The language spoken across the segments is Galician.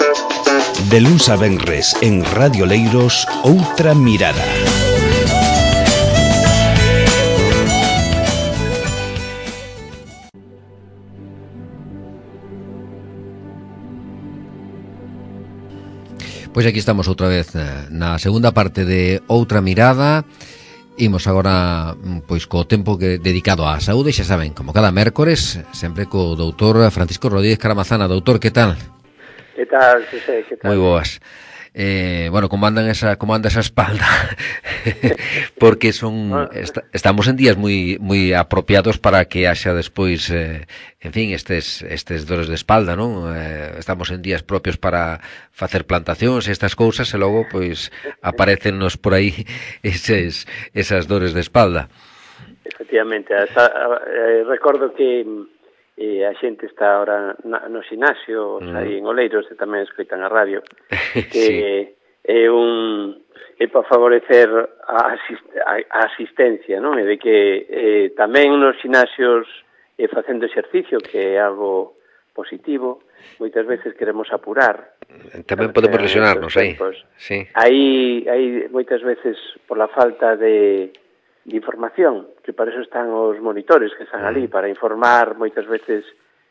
De luns a venres en Radio Leiros, Outra Mirada. Pois aquí estamos outra vez na segunda parte de Outra Mirada. Imos agora pois co tempo dedicado á saúde, xa saben, como cada mércores, sempre co doutor Francisco Rodríguez Caramazana. Doutor, que tal? Que tal, Xosé, que tal? Moi boas. Bueno, como anda esa espalda? Porque estamos en días moi apropiados para que haxa despois, en fin, estes dores de espalda, non? Estamos en días propios para facer plantacións e estas cousas, e logo, pois, aparecennos por aí esas dores de espalda. Efectivamente, recordo que a xente está ahora no xinasio, aí en Oleiros, e tamén escoitan a radio, que é para favorecer a asistencia, non? E de que tamén nos xinasios facendo exercicio, que é algo positivo, moitas veces queremos apurar. Tamén podemos lesionarnos aí. Sí. Aí moitas veces, por la falta de información, que para eso están os monitores que están ali, para informar moitas veces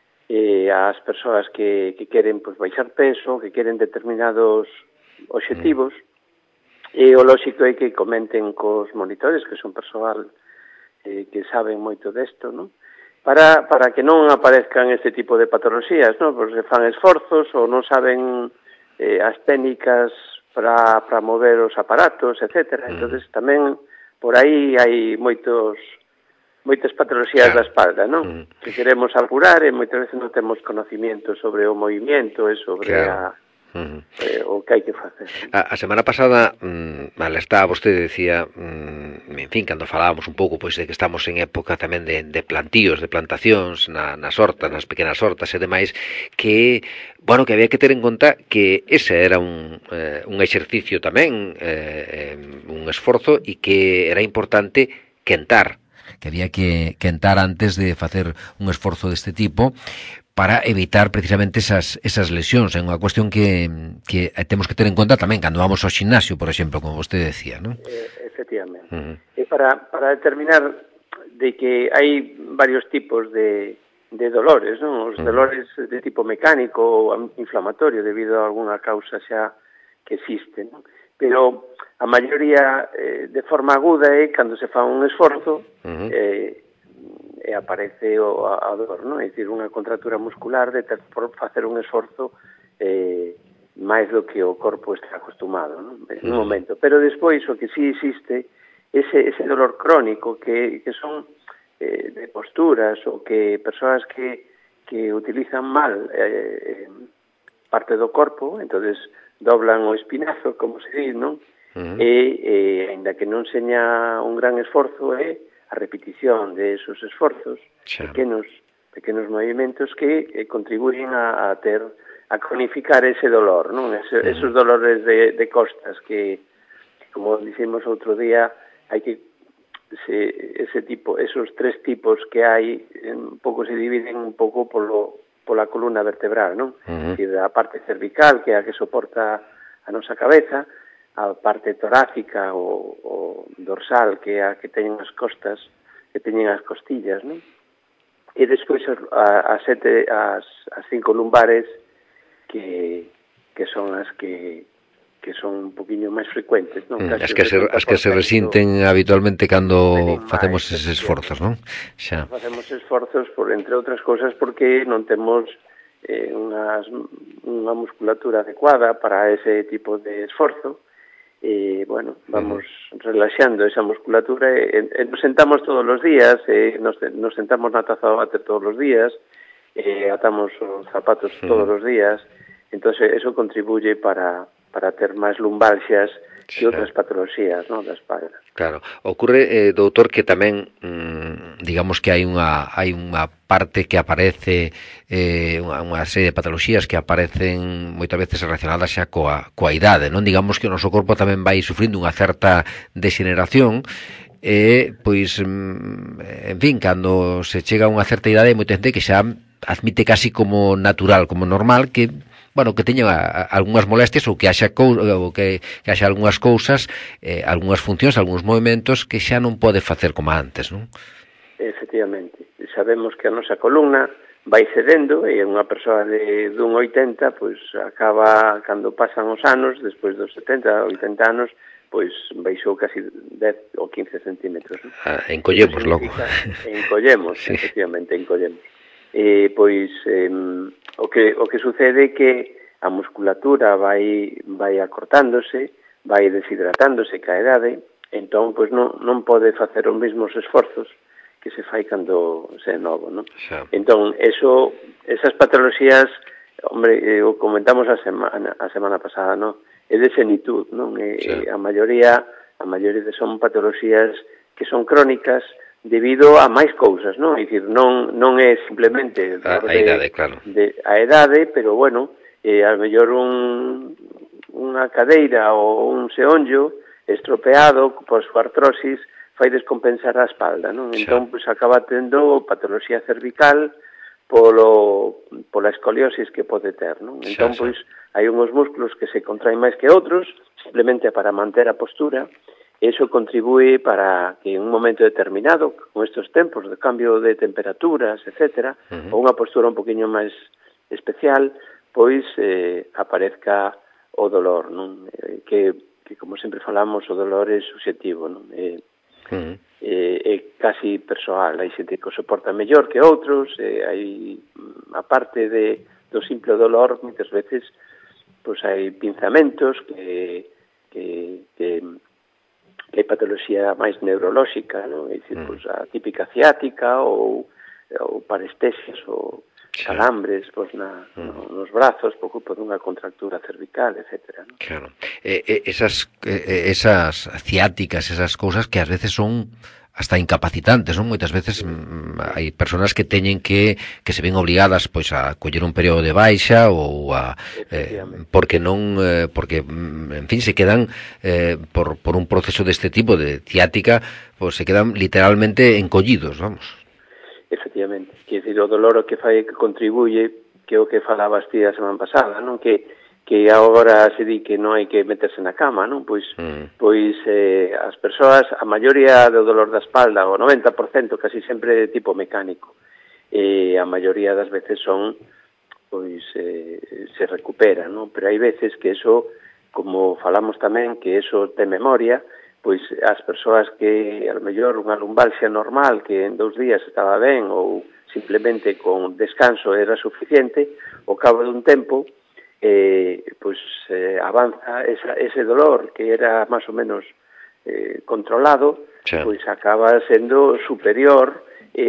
ás persoas que queren pues, baixar peso, que queren determinados obxectivos, e o lóxico é que comenten cos monitores, que son persoal que saben moito desto, non? Para que non aparezcan este tipo de patoloxías, non? Porque fan esforzos ou non saben as técnicas para mover os aparatos, etcétera. Entonces tamén por aí hai moitas patoloxías da espalda, non? Que queremos apurar e moitas veces non temos conocimiento sobre o movimento e sobre o que hai que facer. A semana pasada, estaba vostede, decía, en fin, cando falábamos un pouco pois de que estamos en época tamén de plantíos, de plantacións, nas hortas, nas pequenas hortas e demais, que, bueno, que había que ter en conta que ese era un exercicio tamén, un esforzo, e que era importante quentar, que había que quentar antes de facer un esforzo deste tipo, para evitar precisamente esas lesións. É unha cuestión que temos que ter en conta tamén cando vamos ao ximnasio, por exemplo, como vostede decía, non? Efectivamente. E para determinar de que hai varios tipos de dolores, non? Os dolores de tipo mecánico ou inflamatorio debido a alguna causa xa que existe, non? Pero a maioría de forma aguda é cando se fa un esforzo e aparece a dor, non? É dicir, unha contractura muscular de por facer un esforzo máis do que o corpo está acostumado, non? En un momento. Pero despois o que sí existe ese dolor crónico que son de posturas ou que persoas que utilizan mal parte do corpo, entonces doblan o espinazo, como se diz, non? E aínda que non seña un gran esforzo a repetición de esos esforzos, pequenos movimentos que contribuyen a cronificar ese dolor, non? Esos dolores de costas que, como dicimos outro día, hai que esos tres tipos que hai, un pouco se dividen un pouco pola columna vertebral, non? A parte cervical, que é a que soporta a nosa cabeza, a parte torácica ou dorsal, que é a que teñen as costas, que teñen as costillas, non? E despois as 5 lumbares, que son as que son un poquinho máis frecuentes, non? As que se resinten habitualmente cando facemos eses esforzos, non? Xa. Facemos esforzos, entre outras cousas, porque non temos unha musculatura adecuada para ese tipo de esforzo, e, bueno, vamos relaxando esa musculatura e nos sentamos todos os días, nos sentamos na taza do váter todos os días, atamos os zapatos todos os días, entón eso contribuye para ter máis lumbalxias e outras patoloxías, non, da espalda. Claro, ocurre, doutor, que tamén digamos que hai unha parte que aparece, unha serie de patoloxías que aparecen moitas veces relacionadas xa coa idade, non? Digamos que o noso corpo tamén vai sufrindo unha certa degeneración, e, pois, en fin, cando se chega a unha certa idade, hai moita xente que xa admite casi como natural, como normal, que bueno, que teñan algunhas molestias ou que haxa algunhas cousas, algunhas funcións, algúns movimentos que xa non pode facer como antes, non? Efectivamente, sabemos que a nosa columna vai cedendo e unha persoa dun 80, pois acaba, cando pasan os anos, despois dos 70, 80 anos, pois baixou casi 10 ou 15 centímetros. Encollemos logo. Encollemos, sí. Efectivamente, encollemos. Pois o que sucede é que a musculatura vai acortándose, vai deshidratándose ca idade, entón pois non pode facer os mesmos esforzos que se fai cando se é novo, non? Xa. Entón, esas patoloxías, hombre, o comentamos a semana pasada, non? É de senitud, non? A maioría son patoloxías que son crónicas debido a máis cousas, non? É dicir, non é simplemente a idade, claro. A idade, pero bueno, a mellor unha cadeira ou un xeonllo estropeado por súa artrosis fai descompensar a espalda, non? Entón, pois, acaba tendo patoloxía cervical pola escoliosis que pode ter, non? Entón, pois, hai unhos músculos que se contraen máis que outros, simplemente para manter a postura. Eso contribúe para que en un momento determinado, con estes tempos de cambio de temperaturas, etcétera, ou unha postura un poquinho máis especial, pois aparezca o dolor, non? Que como sempre falamos, o dolor é subxetivo, non? É casi persoal, hai xente que o soporta mellor que outros, hai, aparte do simple dolor, moitas veces pois hai pinzamentos que hai patoloxía máis neurolóxica, non? É dicir, pois a típica ciática ou parestesias ou calambres pois nos brazos por culpa dunha contractura cervical, etcétera, non? Claro. Esas ciáticas, esas cousas que ás veces son hasta incapacitantes, non? Moitas veces hai persoas que teñen que se ven obligadas pois a coller un período de baixa ou porque en fin se quedan por un proceso deste tipo de ciática, pois se quedan literalmente encollidos, vamos. Efectivamente, quer dizer, o dolor o que fai que contribuye, que é o que falabas ti a semana pasada, non? Que agora se di que non hai que meterse na cama, non? Pois as persoas, a maioría do dolor da espalda, o 90% casi sempre de tipo mecánico, e a maioría das veces son, pois, se recupera, non? Pero hai veces que eso, como falamos tamén, que eso ten memoria, pois as persoas que, a lo mellor, unha lumbalgia normal, que en 2 días estaba ben, ou simplemente con descanso era suficiente, ao cabo dun tempo, pois avanza ese dolor que era máis ou menos controlado, pois acaba sendo superior,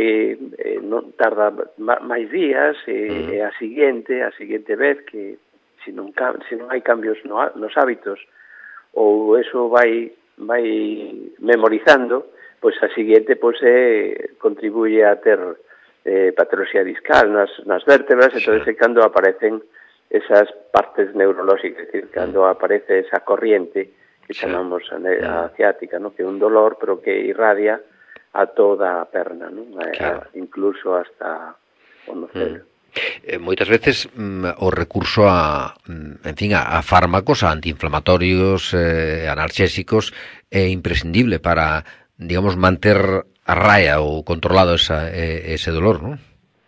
non tarda máis días, e a seguinte vez que, se non hai cambios nos hábitos, ou eso vai memorizando, pois a seguinte pois contribuye a ter patoloxía discal nas vértebras, entón cando aparecen esas partes neurolóxicas, é dicir, cando aparece esa corriente que chamamos a ciática, ¿no? Que é un dolor, pero que irradia a toda a perna, ¿no? Incluso hasta o nocelo. Moitas veces o recurso a fármacos, a antiinflamatorios, analxésicos é imprescindible para, digamos, manter a raya ou controlado ese dolor, non?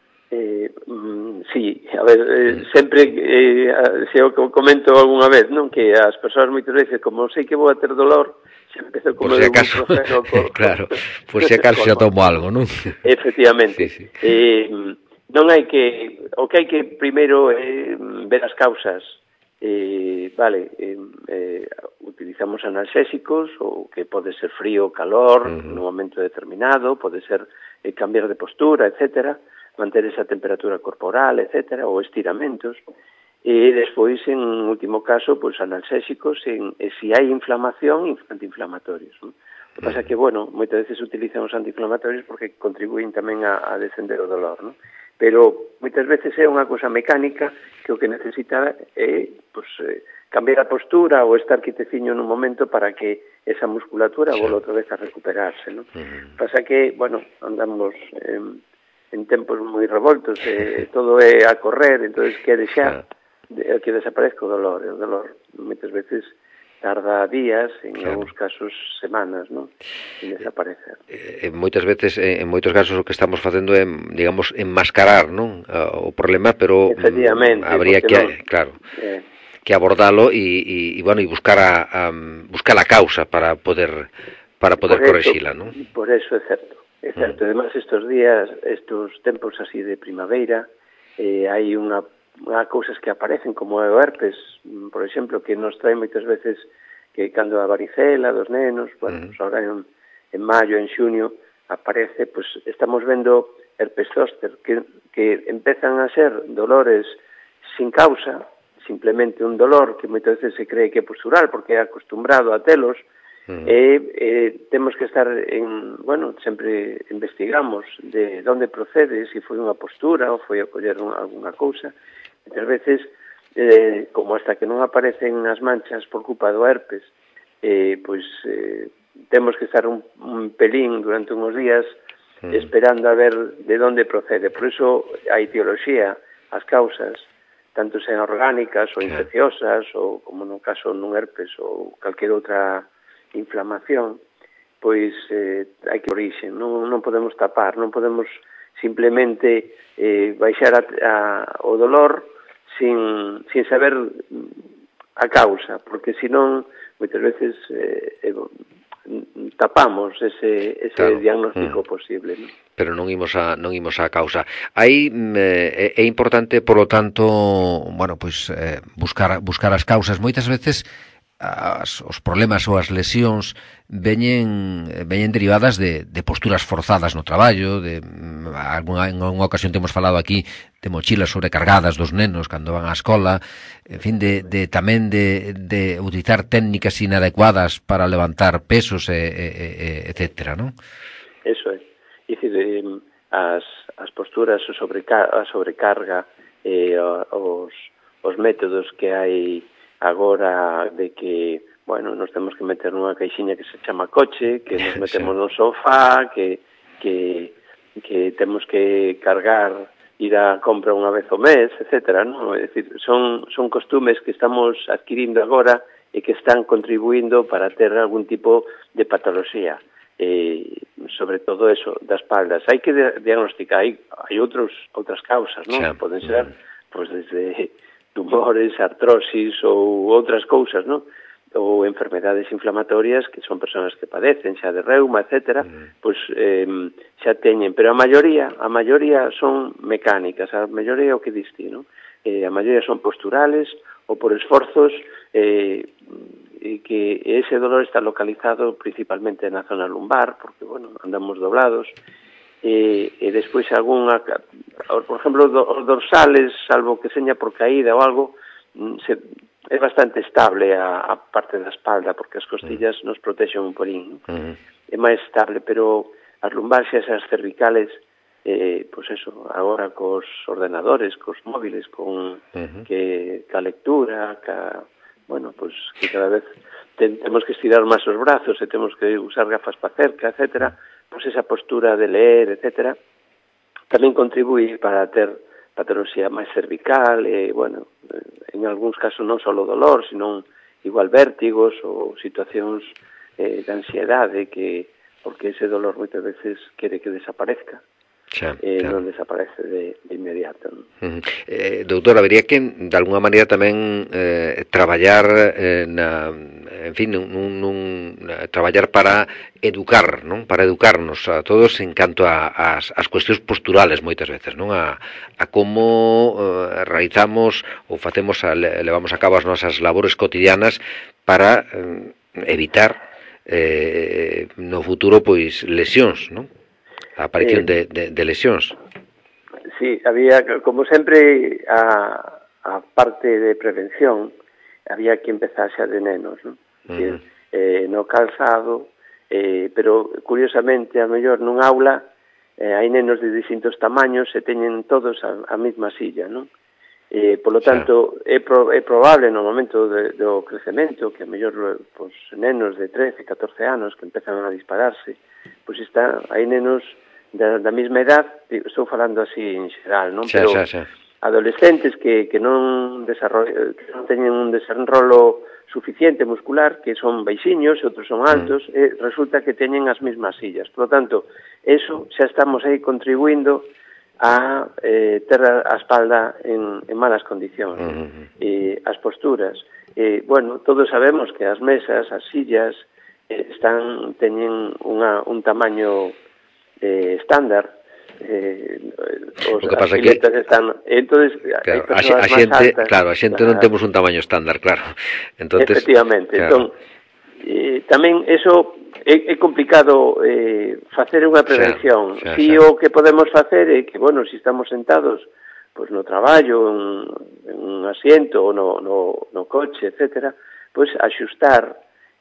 Sí, a ver, sempre se o comento algunha vez, non? Que as persoas moitas veces, como sei que vou a ter dolor, se empezo como por si acaso, claro, por si acaso xa tomo algo, non? Efectivamente. Sí. Non hai que, o que hai que primeiro é ver as causas. Utilizamos analxésicos, ou que pode ser frío, calor, nun momento determinado, pode ser cambiar de postura, etcétera, manter esa temperatura corporal, etcétera, ou estiramentos, e despois, en último caso, pois analxésicos, e se hai inflamación, antiinflamatorios, non? O que pasa é que, bueno, moitas veces utilizan os antiinflamatorios porque contribuyen tamén a descender o dolor, non? Pero moitas veces é unha cousa mecánica que o que necesita é cambiar a postura ou estar quiteciño nun momento para que esa musculatura volva outra vez a recuperarse, non? Pasa que, bueno, andamos en tempos moi revoltos, todo é a correr, entonces quere xa, que desaparezca o dolor. O dolor moitas veces tarda días, en algúns casos semanas, non? En desaparecer. Moitas veces, en moitos casos, o que estamos facendo é, digamos, enmascarar, non? O problema, pero habría que, claro, que abordalo e bueno, e buscar a causa para poder correxila, non? Por eso é certo. É certo. Además, estes días, estes tempos así de primavera, hai unha cousas que aparecen como o herpes, por exemplo, que nos trae moitas veces que cando a varicela dos nenos, bueno, ahora en maio, en xunio, aparece, pues estamos vendo herpes zóster, que empezan a ser dolores sin causa, simplemente un dolor que moitas veces se cree que é postural, porque é acostumbrado a telos, temos que estar sempre investigamos de onde procede, se foi unha postura ou foi a coller algunha cousa. Muitas veces, como hasta que non aparecen as manchas por culpa do herpes, temos que estar un pelín durante uns días esperando a ver de onde procede. Por iso a etioloxía, as causas, tanto sean orgánicas ou infecciosas, ou como no caso nun herpes ou calquer outra inflamación, pois hai que orixen, non podemos tapar, non podemos simplemente baixar o dolor sin saber a causa, porque senón moitas veces tapamos ese diagnóstico posible, non? Pero non imos a causa. Aí é importante, por lo tanto, bueno, pois buscar as causas. Moitas veces os problemas ou as lesións veñen derivadas de posturas forzadas no traballo, en alguna ocasión temos falado aquí de mochilas sobrecargadas dos nenos cando van á escola, en fin, tamén de utilizar técnicas inadecuadas para levantar pesos, etcétera, non? Eso é. Dicir, as posturas, a sobrecarga, os métodos que hai agora de que, bueno, nos temos que meter nunha caixinha que se chama coche, que nos metemos no sofá, que temos que cargar, ir a compra unha vez ao mes, etcétera, non? É dicir, son costumes que estamos adquirindo agora e que están contribuindo para ter algún tipo de patoloxía. Sobre todo eso, das espaldas. Hai que diagnosticar, hai outras causas, non? Poden ser, pois, desde tumores, artrosis ou outras cousas, non? Ou enfermedades inflamatorias que son persoas que padecen xa de reuma, etcétera, pois xa teñen, pero a maioría son mecánicas, a maioría é o que diste, non? A maioría son posturales ou por esforzos e que ese dolor está localizado principalmente na zona lumbar, porque, bueno, andamos doblados, e despois algunha, por exemplo, os dorsales, salvo que seña por caída ou algo, é bastante estable a parte da espalda, porque as costillas nos protexen un polín, é máis estable, pero as lumbares, as cervicales, pois eso, agora cos ordenadores, cos móviles, que a lectura, bueno, pois que cada vez temos que estirar máis os brazos e temos que usar gafas para cerca, etcétera, pois esa postura de leer, etcétera, tamén contribui para ter patoloxía máis cervical e, bueno, en algúns casos non só dolor, sino igual vértigos ou situacións de ansiedade, porque ese dolor moitas veces quere que desaparezca. Non desaparece de inmediato. Doutor, habería que de alguna maneira tamén traballar traballar para educar, non? Para educarnos a todos en canto as cuestións posturales moitas veces, non? A como realizamos ou levamos a cabo as nosas labores cotidianas para evitar no futuro pois lesións, non? A aparición de lesións. Sí, había, como sempre, a parte de prevención, había que empezar xa de nenos, non? No calzado, pero curiosamente, a mellor nun aula, hai nenos de distintos tamaños e teñen todos a mesma silla, non? Por lo tanto, é probable no momento do crecemento que a mellor pues, nenos de 13, 14 anos que empezan a dispararse, pois hai nenos da mesma edad, estou falando así en xeral, non? Pero adolescentes que non teñen un desenrolo suficiente muscular, que son baixiños e outros son altos, e resulta que teñen as mesmas sillas. Por lo tanto, eso xa estamos aí contribuindo a ter a espalda en malas condicións. As posturas. Bueno, todos sabemos que as mesas, as sillas, teñen un tamaño estándar. O que pasa que entonces claro, a xente non temos un tamaño estándar, claro. Entonces, efectivamente, claro. Tamén eso é complicado facer unha prevención. Si o que podemos facer é que, bueno, si estamos sentados pois no traballo, en un asiento ou no coche, etcétera, pois axustar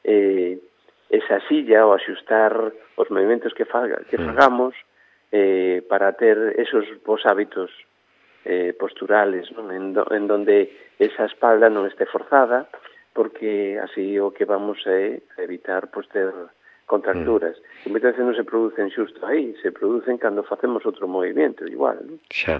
esa silla ou axustar os movimentos que fagamos para ter esos bons hábitos posturales, non? En donde esa espalda non este forzada, porque así o que vamos é evitar pois, ter contracturas. Que moitas veces non se producen xusto aí, se producen cando facemos outro movimento, igual, non? Xa.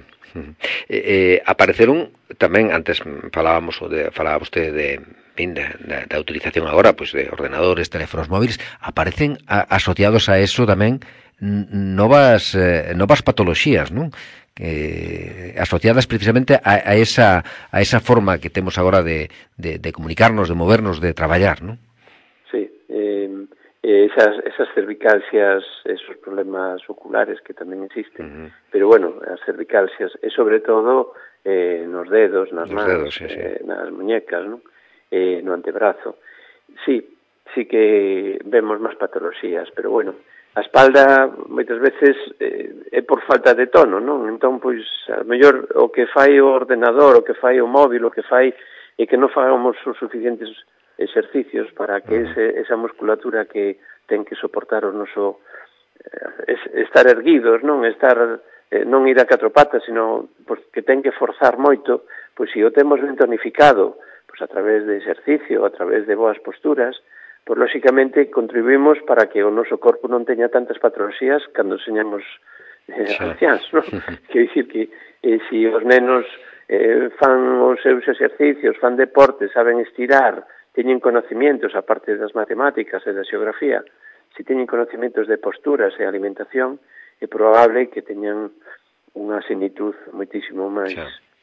Apareceron tamén, antes falaba vostede da utilización agora pois de ordenadores, teléfonos móviles, aparecen asociados a eso tamén novas patoloxías, non? Asociadas precisamente a esa forma que temos agora de comunicarnos, de movernos, de traballar, non? Sí, esas cervicalcias, esos problemas oculares que tamén existen, pero bueno, as cervicalcias, e sobre todo nos dedos, nas mans, nas muñecas, non? No antebrazo. Sí que vemos máis patoloxías, pero bueno, a espalda moitas veces é por falta de tono, non? Entón, pois, a mellor o que fai o ordenador, o que fai o móvil, o que fai é que non fagamos os suficientes exercicios para que esa musculatura que ten que soportar o noso estar erguidos, non non ir a catro patas, sino pois, que ten que forzar moito, pois se o temos ben tonificado, pois a través de exercicio, a través de boas posturas, pois lóxicamente contribuímos para que o noso corpo non teña tantas patoloxías cando señamos anciáns, non? Quer dicir que se os nenos fan os seus exercicios, fan deportes, saben estirar, teñen conocimientos, aparte das matemáticas e da xeografía, se teñen conocimientos de posturas e alimentación, é probable que teñan unha senitud moitísimo máis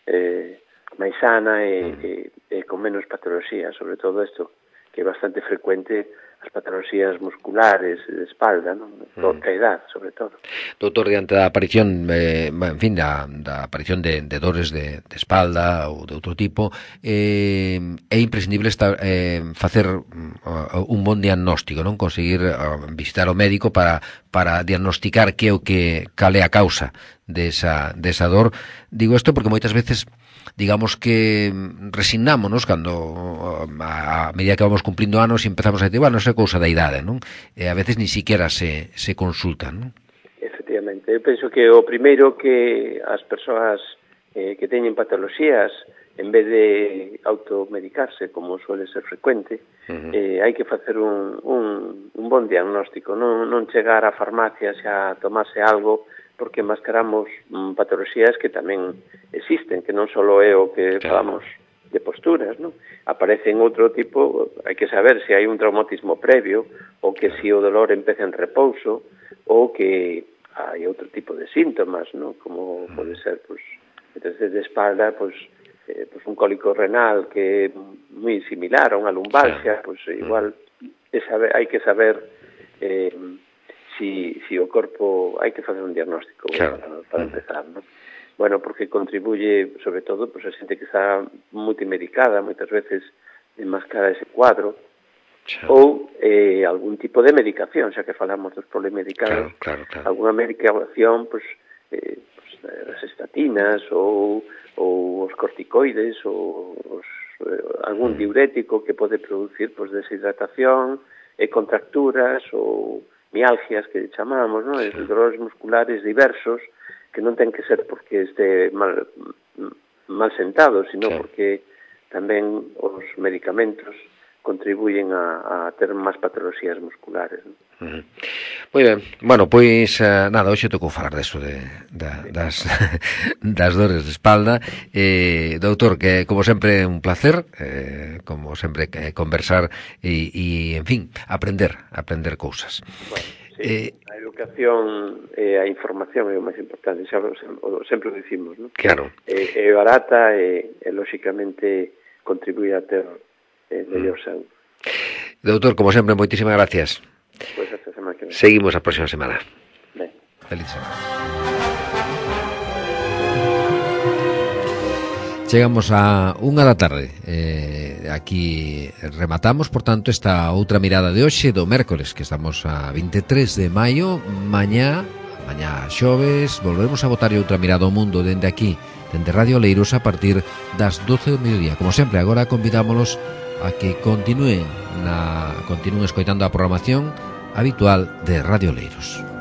sana e con menos patoloxías, sobre todo isto, que é bastante frecuente as patoloxías musculares de espalda, non? Toda a edad, sobre todo. Doutor, diante da aparición, en fin, da aparición de dores de espalda ou de outro tipo, é imprescindible facer un bon diagnóstico, non? Conseguir visitar o médico para diagnosticar cal é a causa desa dor. Digo isto porque moitas veces digamos que resignámonos cando a medida que vamos cumplindo anos e empezamos a decir, bueno, é cousa da idade, non? E a veces ni siquiera se consultan, non? Efectivamente, eu penso que o primeiro que as persoas que teñen patoloxías, en vez de automedicarse, como suele ser frecuente, hai que facer un bon diagnóstico, non chegar á farmacia xa a tomarse algo, porque mascaramos patoloxías que tamén existen, que non só é o que falamos de posturas, non? Aparecen outro tipo, hai que saber se hai un traumatismo previo, ou que se o dolor empeza en repouso, ou que hai outro tipo de síntomas, non? Como pode ser, pois, de espalda, pois, un cólico renal que é moi similar a unha lumbalgia, pois igual hai que saber si o corpo hai que facer un diagnóstico para empezar, non? Bueno, porque contribuye, sobre todo, pues a xente que está multimedicada, moitas veces enmascara ese cuadro, ou algún tipo de medicación, xa que falamos dos polimedicados, alguna medicación, pues, as estatinas ou os corticoides ou algún diurético que pode producir pues, deshidratación e contracturas ou mialgias que chamamos, ¿no? Dolores musculares diversos que non ten que ser porque este mal sentado, sino porque tamén os medicamentos contribuyen a ter máis patoloxías musculares, non? Moi ben, bueno, pois nada, hoxe tocou falar deso das dores de espalda. Doutor, que como sempre un placer, como sempre conversar e en fin, aprender cousas. Bueno, sí, a educación e a información é o máis importante, xa sempre o dicimos, non? Claro. É barata e lóxicamente contribuye a ter mellor saúde. Doutor, como sempre, moitísimas gracias. Pois esta semana que ven. Seguimos a próxima semana. Ben. Feliz semana. Chegamos a 1 da tarde. Aquí rematamos, por tanto, esta outra mirada de hoxe do mércores, que estamos a 23 de maio. Mañá xoves, volveremos a botar outra mirada ao mundo dende aquí, dende Radio Oleiros, a partir das 12 do mediodía. Como sempre, agora convidámolos a que continúen escoitando a programación habitual de Radio Oleiros.